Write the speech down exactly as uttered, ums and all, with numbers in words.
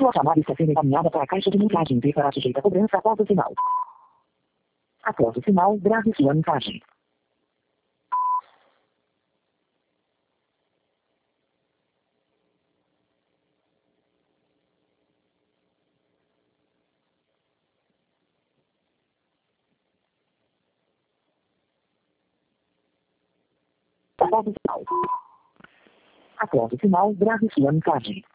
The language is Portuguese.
Sua chamada está sendo encaminhada para a caixa de mensagem e será sujeita a cobrança após o sinal. Após o sinal, grave sua mensagem. Após o sinal. Após o sinal, grave sua mensagem.